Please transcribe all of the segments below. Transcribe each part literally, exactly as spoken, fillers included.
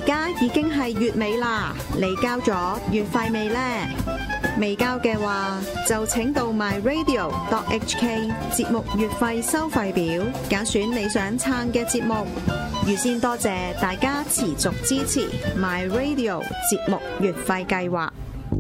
家已經係月尾啦，你交咗月費未呢？未交嘅話，就請到 my radio dot h k 節目月費收費表，揀選你想撐嘅節目。預先多謝大家持續支持 my radio 節目月費計劃。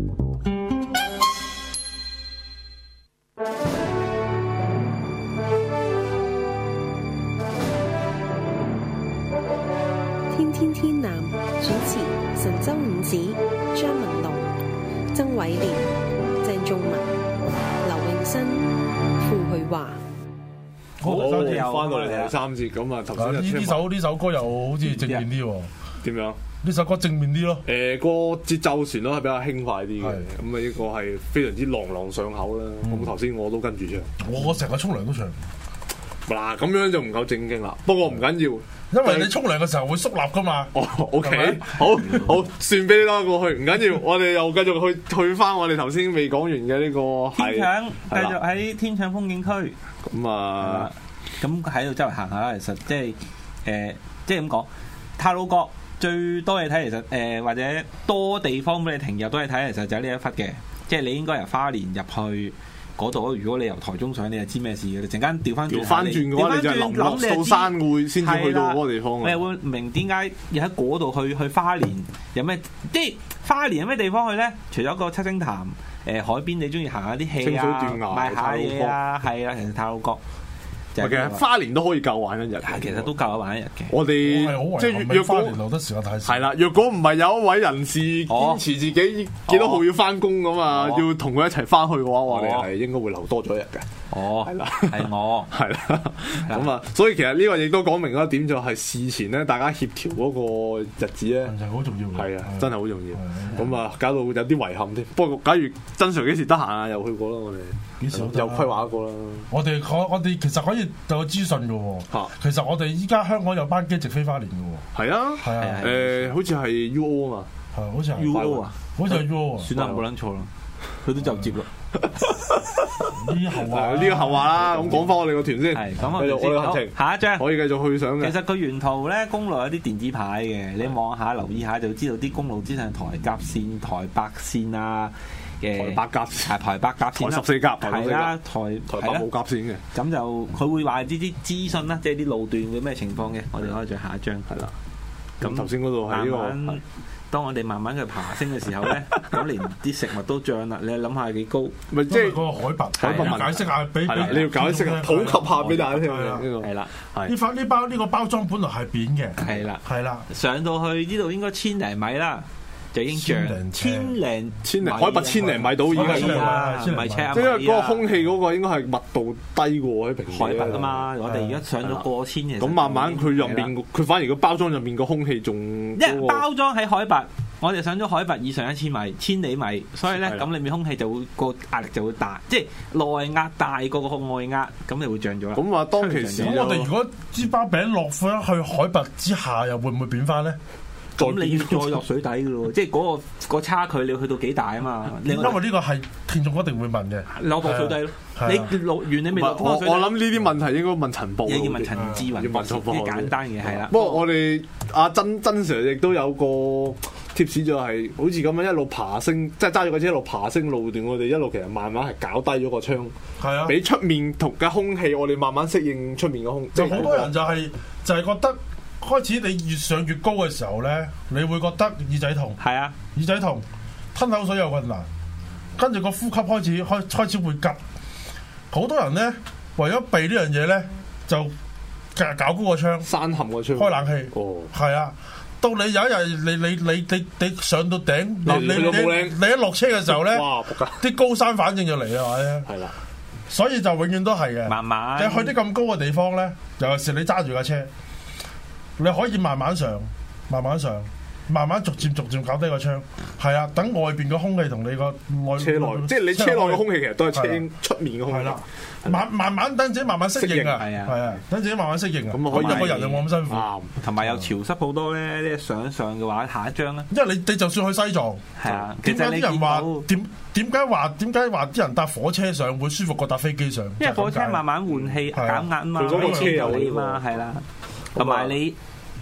天天天藍主持神州五子張文龍、曾偉廉、鄭仲文、劉永新、傅去華。 好， 又翻到嚟第三節咁啊！頭先呢呢首呢首歌又好似正面啲喎。 點樣？ 呢首歌正面啲咯。 誒，個節奏旋律係比較輕快啲嘅，咁啊呢個係非常之朗朗上口啦。咁頭先我都跟住唱， 我成日沖涼都唱。 嗱，咁樣就唔夠正經啦。不過唔緊要，因為你沖涼嘅時候會縮立噶嘛。 哦，OK，好好，算俾你啦，過去唔緊要。我哋又繼續去去翻我哋頭先未講完嘅呢個天搶，繼續喺天搶風景區。 咁啊， 咁喺度周圍行下啦。其實即係誒，即係咁講，太魯閣最多嘢睇，其實誒、呃、或者多地方俾你停入都係睇，其實就係呢一忽嘅。即係你應該由花蓮入去嗰度。如果你由台中上，你就知咩事嘅。你陣間調翻轉，調翻轉嘅話，你就臨落到山會先至去到嗰個地方。 你會明點解要喺嗰度去去花蓮有咩？即係花蓮有咩地方去咧？除咗個七星潭。誒、呃、海邊你中意行下啲戲啊，買下嘢啊，係啊，其實太魯閣其實花蓮都可以夠玩一日， 其實都夠玩一日嘅。 我哋即係若果留得時間太少， 係啦，若果唔係有一位人士堅持自己幾多號要翻工咁啊， 哦、 要同佢一齊翻去嘅話，我哋係應該會留多咗一日嘅。 哦，係啦，係我， 係啦，咁啊，所以其實呢個亦都講明一點，就係事前咧，大家協調嗰個日子咧， 係好重要嘅， 係啊，真係好重要。咁啊，搞到有啲遺憾添。不過，假如真 Sir 幾時得閒啊，又去過啦，我哋幾時又規劃一個啦。 我哋我我哋其實可以有個資訊嘅喎。其實我哋依家香港有班機直飛花蓮嘅喎。 係啊，係啊，誒，好似係 U O 啊嘛， 係好似係 U O 啊， 好似係 U O 啊。 算啦，冇撚錯啦，佢都就接啦。 呢啲後話， 呢個後話啦。咁講翻我哋個團先， 係咁啊， 繼續我哋行程。 下一張可以繼續去上嘅。 其實佢沿途咧公路有啲電子牌嘅，你望下留意下就知道啲公路之上台甲線、台北線啊嘅。 台北甲線， 台北甲線台十四甲， 係啦，台台北冇甲線嘅。 咁就佢會話呢啲資訊啦，即係啲路段會咩情況嘅。我哋可以再下一張係啦。 咁頭先嗰度係呢個。 當我哋慢慢去爬升嘅時候咧，咁連啲食物都漲啦。你諗下幾高？ 咪即係嗰個海拔，海拔解釋下俾俾你要解釋下，普及下俾大家聽啊！呢個係啦， 呢包呢包呢個包裝本來係扁嘅， 係啦， 係啦。 上到去呢度應該千零米啦，就已經漲千零千零海拔千零米到已經係啦，唔係尺啊！ 即係因為嗰個空氣嗰個應該係密度低過喺平海拔啊嘛。我哋而家上咗過千嘅， 咁慢慢佢入面佢反而個包裝入面個空氣仲因為包裝喺海拔。我哋上咗海拔以上一千米、千里米，所以咧咁裏面空氣就會個壓力就會大，即係內壓大過個外壓，咁你會漲咗啦。 咁話當其時， 我哋如果支包餅落翻去海拔之下，又會唔會變翻咧？ 咁你要再落水底嘅咯，即係嗰個個差距你要去到幾大啊嘛？ 因為呢個係聽眾一定會問嘅， 落落水底咯。你落完你未落我我諗呢啲問題應該問陳博， 要問陳志雲， 要問陳博， 啲簡單嘅係啦。 不過我哋阿曾曾 Sir 亦都有個貼士，就係好似咁樣一路爬升，即係揸住個車一路爬升路段，我哋一路其實慢慢係搞低咗個窗， 係啊， 俾出面同嘅空氣，我哋慢慢適應出面嘅空氣。 就好多人就係就係覺得。開始你越上越高嘅時候咧，你會覺得耳仔痛， 係啊， 耳仔痛，吞口水有困難，跟住個呼吸開始開開始會急。好多人咧為咗避呢樣嘢咧，就搞搞高個窗， 山冚個窗， 開冷氣。哦，係啊。到你有一日你你你你你上到頂，你你你你一落車嘅時候咧，啲高山反應就嚟啦，係啦。 所以就永遠都係嘅。 慢慢你去啲咁高嘅地方咧，尤其是你揸住架車。你可以慢慢上，慢慢上，慢慢逐漸逐漸搞低個窗，係啊，等外邊嘅空氣同你個內車內，即係你車內嘅空氣其實都係車出面嘅空氣。係啦，慢慢慢等自己慢慢適應啊，係啊，係啊，等自己慢慢適應啊。咁可以一個人就冇咁辛苦。 同埋又潮濕好多咧，你上一上嘅話，下一張咧。 因為你你就算去西藏， 係啊， 點解啲人話點點解話點解話啲人搭火車上會舒服過搭飛機上？ 因為火車慢慢換氣減壓啊嘛，佢嗰個車有啊嘛，係啦，同埋你。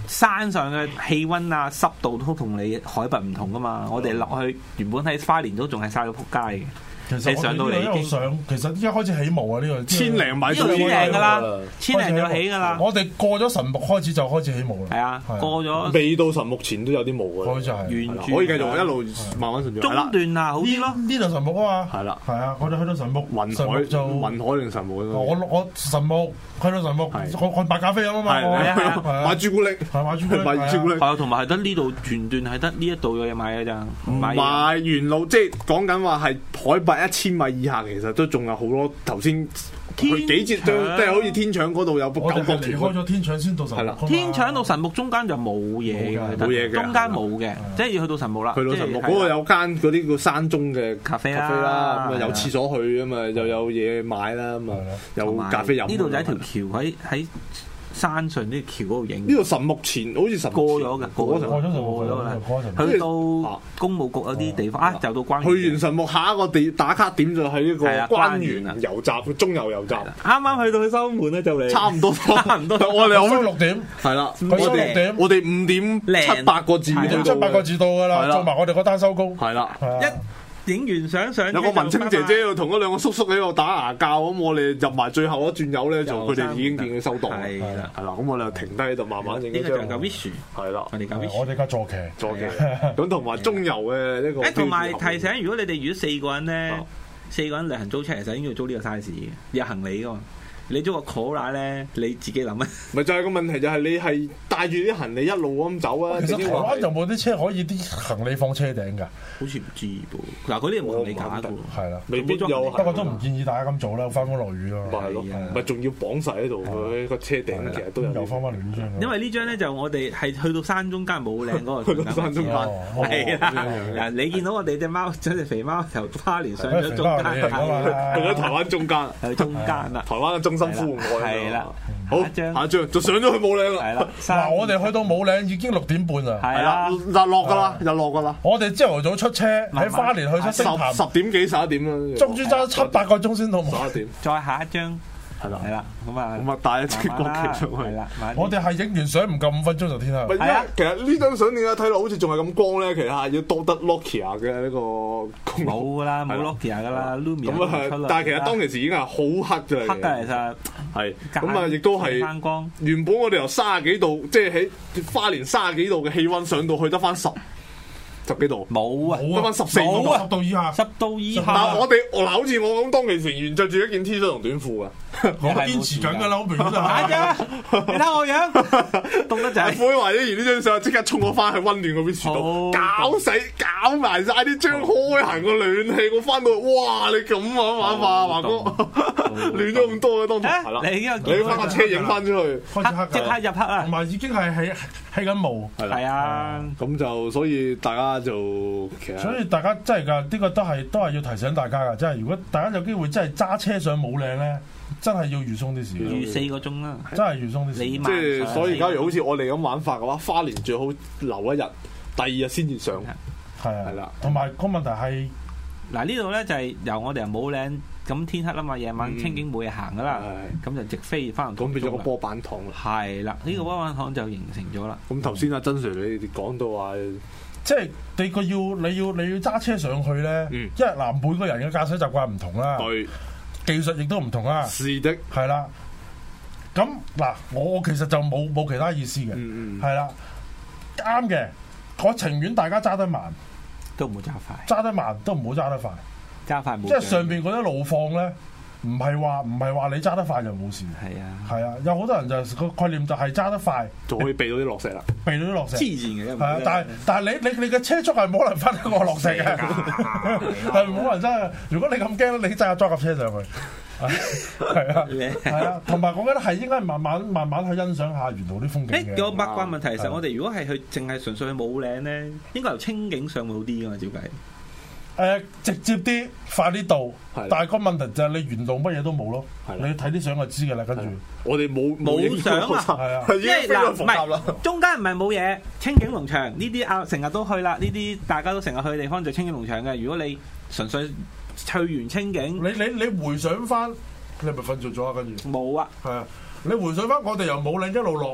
山上嘅氣温啊、濕度都同你海拔唔同噶嘛。我哋落去原本喺花蓮都仲係曬到撲街嘅。 其實我上到嚟已經上，其實依家開始起霧啊！呢個千零米呢個千零噶啦，千零就起噶啦。 我哋過咗神木開始就開始起霧啦。 係啊，過咗未到神木前都有啲霧嘅。 開就係沿住可以繼續一路慢慢順住。 中段啊，好啲咯。 呢度神木啊嘛。 係啦， 係啊，我哋去到神木， 雲海就雲海定神木啊？ 我我神木去到神木，我我買咖啡飲啊嘛。 係啊， 買朱古力， 係買朱古力， 買朱古力。 係啊，同埋係得呢度全段係得呢一度有嘢買嘅咋。 唔係沿路，即係講緊話係海拔一千米以下。其實都仲有好多頭先佢幾節都即係好似天搶嗰度有九我哋角離開咗天搶先到神木。 天搶到神木中間就冇嘢嘅， 冇嘢嘅， 中間冇嘅，即係要去到神木啦。 去到神木嗰個有間嗰啲叫山中嘅咖啡啦，咁啊有廁所去啊嘛，又有嘢買啦，咁啊有咖啡飲。 呢度就係條橋喺喺山上啲橋嗰度影。 呢度神木前好似神過咗嘅，過咗過咗神木過咗啦。 去去到公務局有啲地方啊，就到關。 去完神木下一個地打卡點就係呢個關園油站，中油油站。 啱啱去到去收門咧，就嚟差唔多， 差唔多。 我哋收六點， 係啦， 我哋六點， 我哋五點七八個字， 七八個字到㗎啦，做埋我哋嗰單收工。 係啦， 一影完相上有個文青姐姐同嗰兩個叔叔喺度打牙教，咁我哋入埋最後一轉油咧，就佢哋已經見佢收檔。係啦，係啦，咁我哋就停低喺度慢慢影一張。 呢個就係 wish， 係啦， 我哋搞 wish， 我哋架坐騎， 坐騎。咁同埋中油嘅呢個。 誒，同埋提醒，如果你哋如果四個人咧，四個人旅行租車，其實應該要租呢個 size 嘅，有行李噶嘛。你租個 Corolla 咧，你自己諗啊。咪就係個問題，就係你係帶住啲行李一路咁走啊。 其實台灣有冇啲車可以啲行李放車頂㗎？ 好似唔知噃。嗱，嗰啲冇行李架㗎喎。 係啦，未必有。 不過都唔建議大家咁做啦，翻風落雨咯。 咪係咯，咪仲要綁實喺度，佢個車頂其實都有。 又翻翻嚟呢張。 因為呢張咧就我哋係去到山中間冇嶺嗰個。 去到山中間。 係啦。嗱，你見到我哋隻貓，隻肥貓由花蓮上咗中間， 去咗台灣中間， 喺中間啦。 台灣嘅中心呼愛。 係啦， 好，下一張就上咗去武嶺啦。 係啦， 嗱，我哋去到武嶺已經六點半啦。 係啦， 日落噶啦，日落噶啦。 我哋朝頭早出車喺花蓮去七星潭， 十點幾十一點啦， 足足揸七八個鐘先到。 十一點， 再下一張。係啦，係啦，咁啊， 咁啊帶一支國旗上去。係啦， 我哋係影完相唔夠五分鐘就天黑。 係啊，其實呢張相點解睇落好似仲係咁光咧？其實係要多得 Nokia 嘅呢個功能。 冇噶啦，冇 Nokia 噶啦 ，Lumia 咁啊，但係其實當其時已經係好黑嘅。 黑㗎其實。 係。咁啊，亦都係。翻光。原本我哋由三十幾度，即係喺花蓮三十幾度嘅氣温上到去得翻十。十幾度冇啊， 得翻十四度， 十度以下， 十度以下。 但係我哋嗱，好似我咁，當其時原着住一件 T 恤同短褲啊， 我堅持緊㗎啦，好明顯啊！你睇我樣，凍得滯。 灰華一完呢張相，即刻衝我翻去温暖嗰邊樹度，搞死搞埋晒啲張開行個暖氣，我翻到去，哇！你咁啊玩法，華哥亂咗咁多嘅當堂，係啦， 你已經你翻架車影翻出去， 開始黑， 即刻入黑啊！ 同埋已經係起起緊霧， 係啊， 咁就所以大家就其實， 所以大家真係㗎，呢個都係都係要提醒大家㗎，即係如果大家有機會真係揸車上武嶺咧，真係要預鬆啲時間， 預四個鐘啦， 真係預鬆啲時間。 即係所以，假如好似我哋咁玩法嘅話，花蓮最好留一日，第二日先至上， 係啊， 係啦。 同埋個問題係嗱呢度咧就係由我哋由武嶺咁天黑啦嘛，夜晚清境冇嘢行噶啦，咁就直飛翻嚟。 咁變咗個波板糖啦。係啦，呢個波板糖就形成咗啦。 咁頭先阿曾 Sir 你講到話， 即係你個要你要你要揸車上去咧，因為嗱每個人嘅駕駛習慣唔同啦， 對， 技術亦都唔同啦。 是的， 係啦。咁嗱，我其實就冇冇其他意思嘅，係啦，啱嘅。我情願大家揸得慢， 都唔好揸快， 揸得慢都唔好揸得快。 揸快冇， 即係上邊嗰啲路況咧，唔係話唔係話你揸得快就冇事。 係啊， 係啊，有好多人就個概念就係揸得快， 就可以避到啲落石啦， 避到啲落石。 黐線嘅， 係啊，但係但係你你你嘅車速係冇可能翻得過落石嘅，係冇人真係。如果你咁驚，你真係裝架車上去。係啊，係啊，同埋我覺得係應該慢慢慢慢去欣賞下沿途啲風景嘅。 誒，有八卦問題，其實我哋如果係去淨係純粹去武嶺咧，應該由清境上會好啲噶嘛？照計。 誒，直接啲，快啲到，但係個問題就係你沿路乜嘢都冇咯。你睇啲相就知㗎啦，跟住我哋冇冇相啊， 係啊， 即係嗱，唔係中間唔係冇嘢，清境農場呢啲啊成日都去啦，呢啲大家都成日去嘅地方就清境農場嘅。如果你純粹去完清境， 你你你回想翻，你係咪瞓着咗啊？跟住冇啊， 係啊，你回想翻我哋由武嶺一路落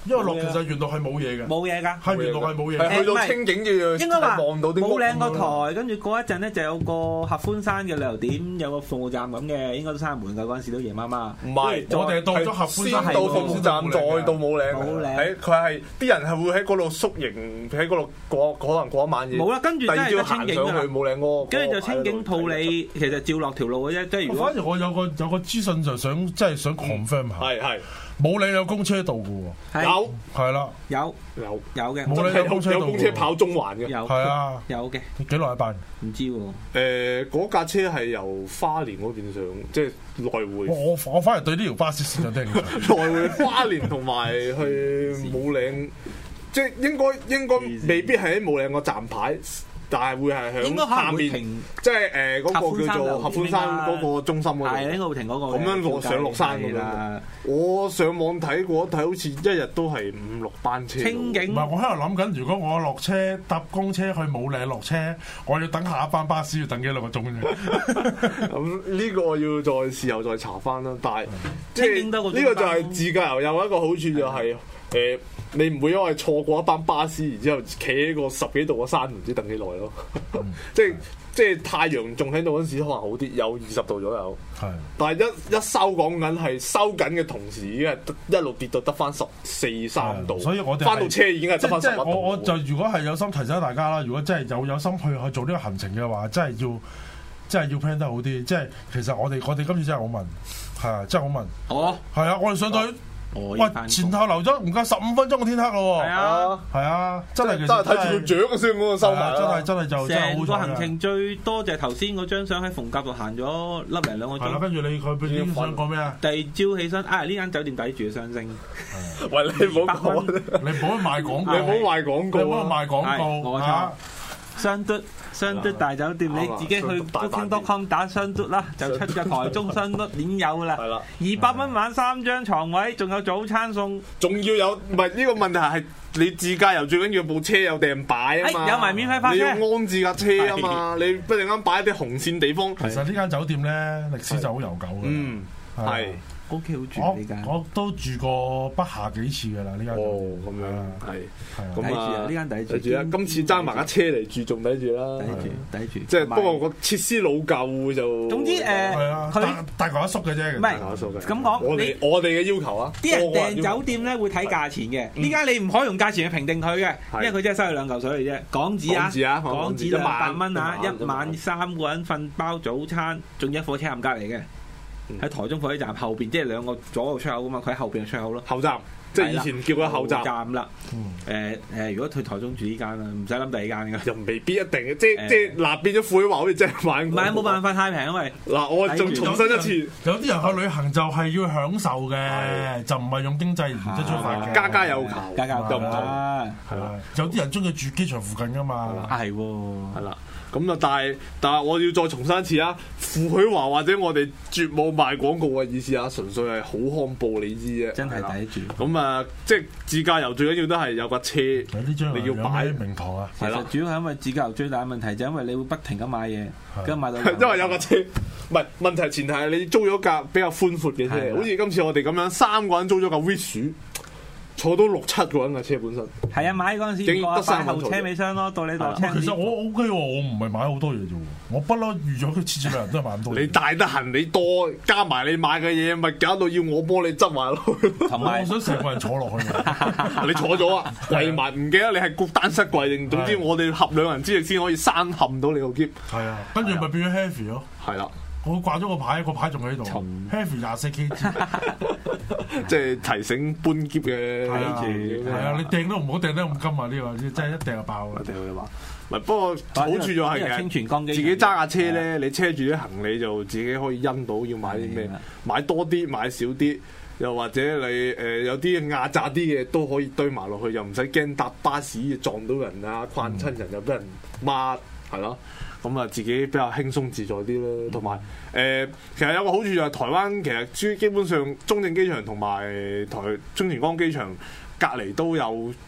因為落其實原來係冇嘢嘅， 冇嘢㗎， 係原來係冇嘢。 係去到清境嘅， 應該話望到啲冇嶺個台，跟住過一陣咧就有個合歡山嘅旅遊點，有個服務站咁嘅，應該都閂門㗎。嗰陣時都夜媽媽。 唔係， 我哋到咗合歡山， 先到服務站，再到冇嶺。 冇嶺。 喺佢係啲人係會喺嗰度宿營，喺嗰度過可能過一晚夜。 冇啦，跟住真係個清境㗎啦。 冇嶺嗰個， 跟住就清境套你，其實照落條路嘅啫。即係如果反而我有個有個資訊就想即係想 confirm 下。 係係。 冇嶺有公車道嘅喎， 有係啦， 有有有嘅， 冇嶺有公車道， 有公車跑中環嘅， 有係啊， 有嘅， 幾耐一班？ 唔知喎。 誒，嗰架車係由花蓮嗰邊上，即係來回。 我我反而對呢條巴士線有啲興趣。 來回花蓮同埋去冇嶺，即係應該應該未必係喺冇嶺個站牌。但係會係喺下面，即係誒嗰個叫做合歡山嗰個中心嗰度。係應該會停嗰個。咁樣落上落山咁樣。我上網睇過，睇好似一日都係五六班車。清境。唔係，我喺度諗緊，如果我落車搭公車去冇嶺落車，我要等下一班巴士要等幾兩個鐘啫。咁呢個我要再事後再查翻啦。但係即係呢個就係自駕遊有一個好處就係誒。你唔會因為錯過一班巴士，然之後企喺個十幾度嘅山，唔知等幾耐咯。即係即係太陽仲喺度嗰陣時，可能好啲，有二十度左右。係的，但係一一收講緊係收緊嘅同時，已經係一路跌到得翻十四三度。所以我哋翻到車已經係得翻十一度。我我就如果係有心提醒大家啦，如果真係有有心去去做呢個行程嘅話，真係要真係要 plan 得好啲。即係其實我哋我哋今次真係好問，係啊，真係好問。哦，係啊，我哋上到去。喂，前後留咗唔夠十五分鐘嘅天黑咯喎！係啊，係啊，真係真係睇住佢掌嘅先嗰個收埋，真係真係就真係好。成個行程最多就係頭先嗰張相喺逢甲度行咗粒零兩個鐘。係啦，跟住你佢邊想講咩啊？第二朝起身，啊呢間酒店抵住雙星。喂，你唔好講，你唔好賣廣告，你唔好賣廣告，你唔好賣廣告，我錯。雙嘟雙嘟大酒店，你自己去 booking dot com 打雙嘟啦，就出咗台中雙嘟鏈有啦。係啦，二百蚊玩三張床位，仲有早餐送，仲要有唔係呢個問題係你自駕遊最緊要部車有訂擺啊嘛，有埋免費泊車，你要安置架車啊嘛，你不陣間擺喺啲紅線地方。其實呢間酒店咧歷史就好悠久嘅，嗯係。O K 好住呢間，我都住過不下幾次㗎啦呢間。哦，咁樣係係咁啊，呢間抵住。抵住啊！今次揸埋架車嚟住，仲抵住啦。抵住，抵住。即係不過個設施老舊就。總之誒，佢大概一縮嘅啫。唔係咁講，我哋我哋嘅要求啊。啲人訂酒店咧會睇價錢嘅，呢間你唔可以用價錢去評定佢嘅，因為佢真係收你兩嚿水嚟啫。港紙啊，港紙兩百蚊啊，一晚三個人瞓包早餐，仲有火車站隔離嘅。喺台中火車站後邊，即係兩個左右出口噶嘛，佢喺後邊嘅出口咯。後站，即係以前叫佢後站。後站啦。誒誒，如果去台中住呢間啦，唔使諗第二間噶。又未必一定嘅，即係即係嗱，變咗廢話，好似即係買。唔係冇辦法太平，因為嗱，我仲重申一次，有啲人去旅行就係要享受嘅，就唔係用經濟原則出發嘅。家家有求，家家有求。係啦，有啲人中意住機場附近噶嘛。係喎，係啦。咁啊，但係但係我要再重申一次啊！傅許華或者我哋絕冇賣廣告嘅意思啊，純粹係好看報你知啫。真係抵住。咁啊，即係自駕遊最緊要都係有架車，你要擺名堂啊。係啦，主要係因為自駕遊最大嘅問題就係因為你會不停咁買嘢，跟住買到。因為有架車，唔係問題前提係你租咗架比較寬闊嘅車，好似今次我哋咁樣三個人租咗架 Wish。坐到六七個人嘅車本身，係啊，買嗰陣時得三後車尾箱咯，到你落車。其實我 O K 喎，我唔係買好多嘢啫喎，我不嬲預咗佢次次人都係買咁多嘢。你大得行李多，加埋你買嘅嘢，咪搞到要我幫你執埋咯。同埋我想成個人坐落去。你坐咗啊？跪埋，唔記得你係谷單膝跪定？總之我哋合兩人之力先可以生冚到你個篋。係啊，跟住咪變咗 heavy 咯。係啦。我掛咗個牌，個牌仲喺度 ，heavy 廿四 K G， 即係提醒搬篋嘅。係啊，係啊，你掟都唔好掟得咁金啊！呢個真係一掟就爆啊！掟嘅話，唔係不過好處就係嘅，自己揸架車咧，你車住啲行李就自己可以因到要買啲咩，買多啲買少啲，又或者你誒有啲壓榨啲嘅都可以堆埋落去，又唔使驚搭巴士撞到人啊，困親人又俾人抹，係咯。咁啊，自己比較輕鬆自在啲啦，同埋誒，其實有個好處就係台灣其實基本上中正機場同埋台中田崗機場隔離都有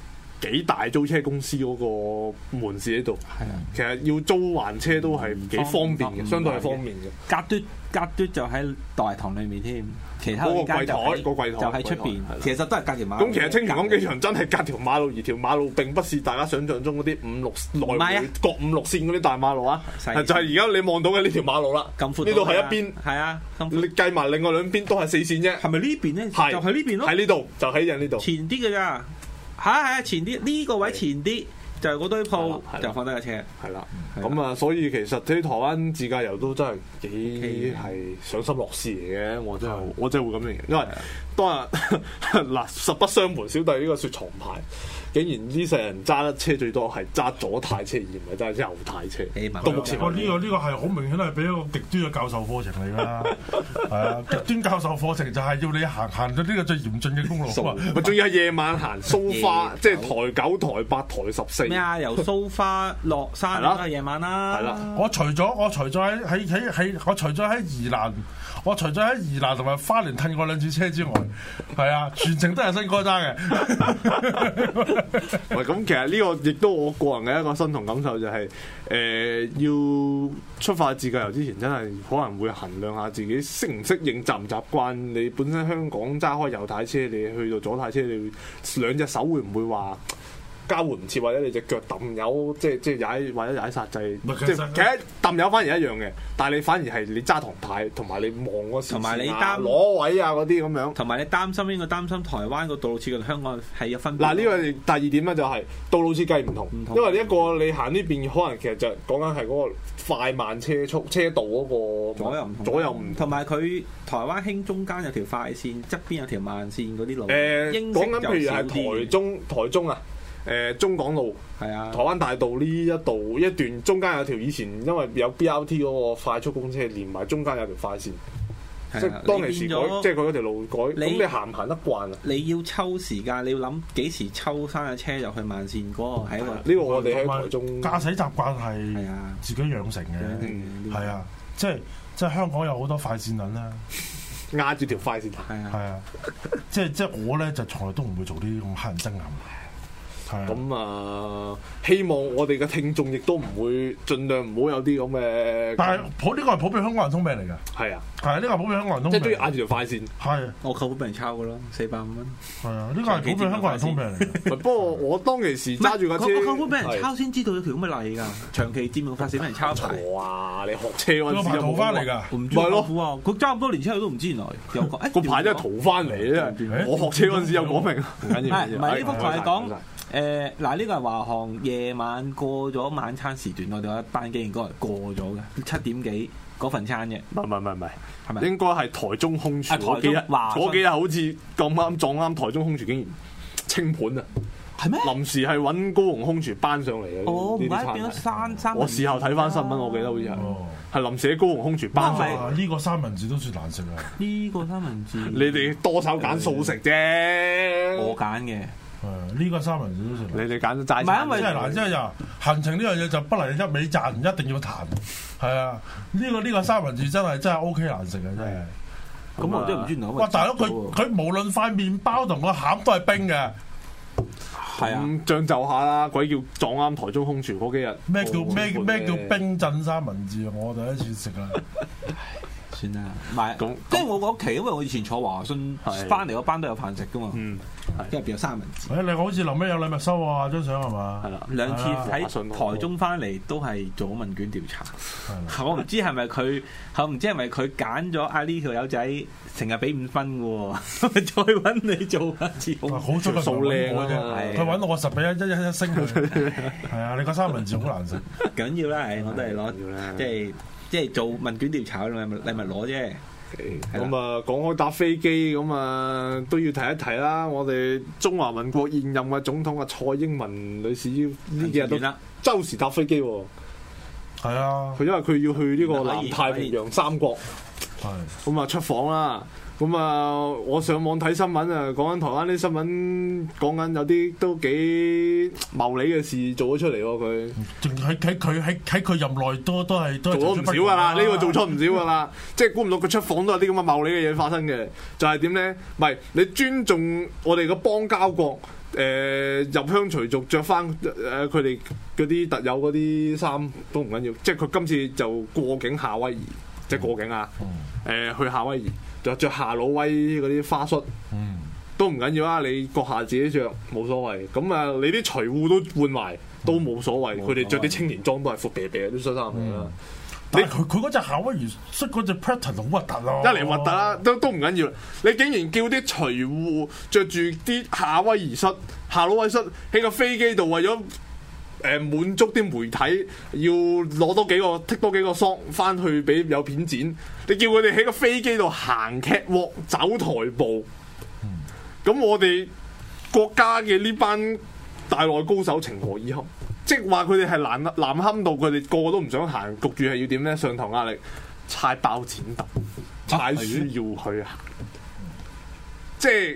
幾大租車公司嗰個門市喺度。 係啊， 其實要租還車都係幾方便嘅，相對係方便嘅。 隔嘟隔嘟就喺大堂裏面添，其他嗰個櫃就台個櫃台就喺出邊，其實都係隔條馬路。 咁其實青田港機場真係隔條馬路，而條馬路並不是大家想象中嗰啲五六來回各五六線嗰啲大馬路啊，係就係而家你望到嘅呢條馬路啦。 咁闊， 呢度係一邊， 係啊， 你計埋另外兩邊都係四線啫。 係咪呢邊咧？ 係就喺呢邊咯。 喺呢度就喺人呢度。 前啲嘅咋？係啊係啊，前啲呢個位前啲。就係嗰堆鋪就放低架車， 係啦。咁啊，所以其實啲台灣自駕遊都真係幾係賞心樂事嚟嘅。我真係我真係會咁樣，因為當日嗱實不相瞞，小弟呢個雪藏牌，竟然呢世人揸得車最多係揸左軚車，而唔係揸右軚車。到目前我呢個呢個係好明顯係俾一個極端嘅教授課程嚟㗎啦。係啊，極端教授課程就係要你行行咗呢個最嚴峻嘅公路啊！ 咪仲要係夜晚行蘇花，即係台九、台八、台十四。 咩啊？由蘇花落山都係夜晚啦。 係啦， 我除咗我除咗喺喺喺喺我除咗喺宜蘭，我除咗喺宜蘭同埋花蓮褪過兩次車之外，係啊，全程都係新哥揸嘅。 喂，咁其實呢個亦都我個人嘅一個身同感受就係、是，誒、呃、要出發自駕遊之前，真係可能會衡量下自己適唔適應、習唔習慣。你本身香港揸開右軚車，你去到左軚車，你兩隻手會唔會話交換唔切，或者你隻腳揼油，即係即係踩或者踩煞掣，即係其實揼油反而一樣嘅，但係你反而係你揸唐太，同埋你望嗰時， 同埋你擔攞位啊嗰啲咁樣， 同埋你擔心應該擔心台灣個道路設計同香港係有分別。 嗱呢個第二點咧就係道路設計唔同， 唔同因為一個你行呢邊可能其實就講緊係嗰個快慢車速車道嗰個左右唔同， 左右唔同， 同埋佢台灣興中間有條快線，側邊有條慢線嗰啲路。 誒講緊譬如係台中台中啊。誒、呃、中港路係啊，台灣大道呢一度一段中間有條以前因為有 B R T 嗰個快速公車連埋中間有條快線，啊、即係當其時改，即係佢嗰條路改，咁你，你行唔行得慣啊？ 你要抽時間，你要諗幾時抽翻架車入去慢線嗰、嗰個係一個。呢、 啊呢個我哋喺台中駕駛習慣係自己養成嘅，係啊，即係即係香港有好多快線人啦， 壓住條快線行， 係啊，即係即係我咧就從來都唔會做啲咁乞人憎嘅。 咁啊，希望我哋嘅聽眾亦都唔會盡量唔好有啲咁嘅。 但係普呢個係普遍香港人通病嚟㗎。係啊， 係呢個係普遍香港人通病。 即係都要壓住條快線。 係。 我舅父俾人抄嘅咯，四百五蚊。係啊， 呢個係普遍香港人通病嚟嘅。 不過我當其時揸住架車， 我舅父俾人抄先知道有條咁嘅例㗎。長期佔用發射俾人抄牌。 哇！你學車嗰陣時有冇翻嚟㗎？ 唔係咯，佢揸咁多年車佢都唔知原來有個。 個牌真係逃翻嚟啊！我學車嗰陣時有講明。唔緊要。 唔係呢幅圖係講。誒嗱呢個係華航夜晚過咗晚餐時段，我哋有一班機應該係過咗嘅，七點幾嗰份餐嘅。 唔係唔係唔係，係咪？應該係台中空廚嗰幾日，嗰幾日好似咁啱撞啱台中空廚竟然清盤啊！ 係咩？ 臨時係揾高雄空廚搬上嚟嘅。 哦，唔係變咗三三。 我事後睇翻新聞，我記得好似係係臨時喺高雄空廚搬上嚟。 呢個三文治都算難食啊！ 呢個三文治， 你哋多手揀素食啫。 我揀嘅。 誒呢個三文治都食， 你哋揀咗齋餐，唔係因為真係難，真係又行程呢樣嘢就不能一味讚，唔一定要彈，係啊！呢、呢個呢、呢個三文治真係真係 O K 難食嘅真係。 咁我真係唔知點解。 哇！大佬佢佢無論塊麵包同個餡都係冰嘅。 係啊，將就下啦！鬼叫撞啱台中空廚嗰幾日。 咩叫咩咩叫冰鎮三文治啊？我第一次食啊！ 算啦，唔係咁，即係我個屋企，因為我以前坐華信翻嚟嗰班都有飯食噶嘛，嗯，跟住入邊有三文治。誒， 你好似臨尾有禮物收啊？張相係嘛？ 係啦，兩次喺台中翻嚟都係做問卷調查。我唔知係咪佢，我唔知係咪佢揀咗啊呢條友仔成日俾五分嘅喎，再揾你做一次。 好出個數靚啊！佢揾我十俾一一一一星佢。係啊，你個三文治好難食。 緊要啦，係我都係攞，即係。即係做問卷調查，你咪你咪攞啫。 咁啊，講開搭飛機，咁啊都要提一提啦。我哋中華民國現任嘅總統啊蔡英文女士呢幾日都周時搭飛機喎。 係啊， 佢因為佢要去呢個南太平洋三國，係咁啊出訪啦。咁啊，我上網睇新聞啊，講緊台灣啲新聞，講緊有啲都幾茂利嘅事做咗出嚟喎。佢仲喺喺佢喺喺佢任內都都係都做咗唔少噶啦，呢個做錯唔少噶啦。即係估唔到佢出訪都有啲咁嘅茂利嘅嘢發生嘅，就係點咧？唔係你尊重我哋個邦交國， 誒入鄉隨俗，着翻誒佢哋嗰啲特有嗰啲衫都唔緊要，即係佢今次就過境夏威夷，即係過境啊！誒、呃、去夏威夷就着夏魯威嗰啲花恤，嗯、都唔緊要啊！你閣下自己着冇所謂。咁啊，你啲隨扈都換埋都冇所謂。佢哋着啲青年裝都係闊啤啤啲恤衫嚟啦。 但係佢佢嗰隻夏威夷恤嗰隻 pattern 好核突咯， 一嚟核突啦，都都唔緊要。你竟然叫啲隨扈着住啲夏威夷恤、夏魯威恤喺個飛機度，為咗誒滿足啲媒體，要攞多幾個剔多幾個 shot 翻去俾有片剪。你叫佢哋喺個飛機度行 catwalk 走台步，咁、嗯、我哋國家嘅呢班大內高手情何以堪？即係話佢哋係難難堪到，佢哋個個都唔想行，焗住係要點咧？上頭壓力，猜包剪揼，猜書要去行。即係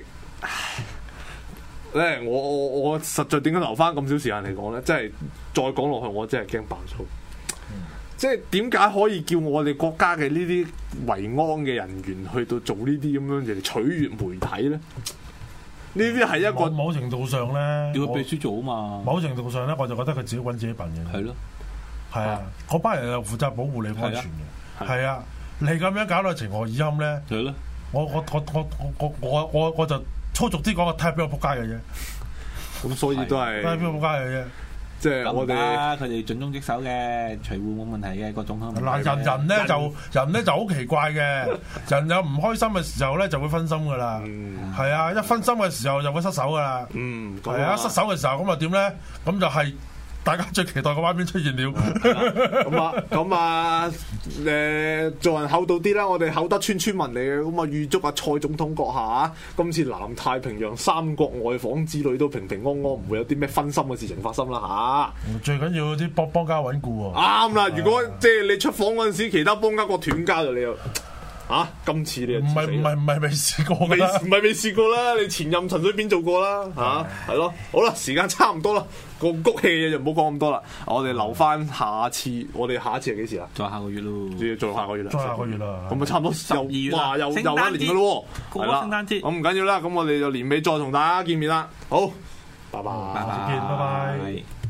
咧，我我我實在點解留翻咁少時間嚟講咧？即係再講落去，我真係驚爆粗。嗯、即係點解可以叫我哋國家嘅呢啲維安嘅人員去到做呢啲咁樣嘢嚟取悅媒體咧？呢啲係一個某，某程度上咧， 叫個秘書做啊嘛。 某程度上咧，我就覺得佢自己揾自己笨嘅。 係咯， 係啊，嗰班人又負責保護你安全嘅。係啊，你咁樣搞到情何以堪咧？係咯，我我我我我我我我就粗俗啲講個睇俾我仆街嘅啫。 咁所以都係睇俾我仆街嘅啫。 即係我哋佢哋盡忠職守嘅，隨扈冇問題嘅，各種嗱人人咧就人咧就好奇怪嘅，人有唔開心嘅時候咧就會分心噶啦，係啊，一分心嘅時候就會失手噶啦，係啊，失手嘅時候咁啊點咧？咁就係大家最期待嘅畫面出現了。 咁啊咁啊誒，做人厚道啲啦，我哋厚德村村民嚟嘅，咁啊預祝阿蔡總統閣下啊，今次南太平洋三國外訪之旅都平平安安，唔會有啲咩分心嘅事情發生啦嚇。 最緊要啲邦邦家穩固喎。 啱啦，如果即係你出訪嗰陣時，其他邦家國斷交就你又。啊！今次你唔係唔係唔係未試過㗎啦， 唔係未試過啦，你前任陳水扁做過啦，嚇係咯。好啦，時間差唔多啦，個谷氣嘅嘢就唔好講咁多啦。我哋留翻下次，我哋下一次係幾時啊？ 再下個月咯， 要再下個月啦， 再下個月啦。咁啊，差唔多十二月啦， 又又一年㗎咯喎，係啦，聖誕節。咁唔緊要啦，咁我哋就年尾再同大家見面啦。好，拜拜， 下次見，拜拜。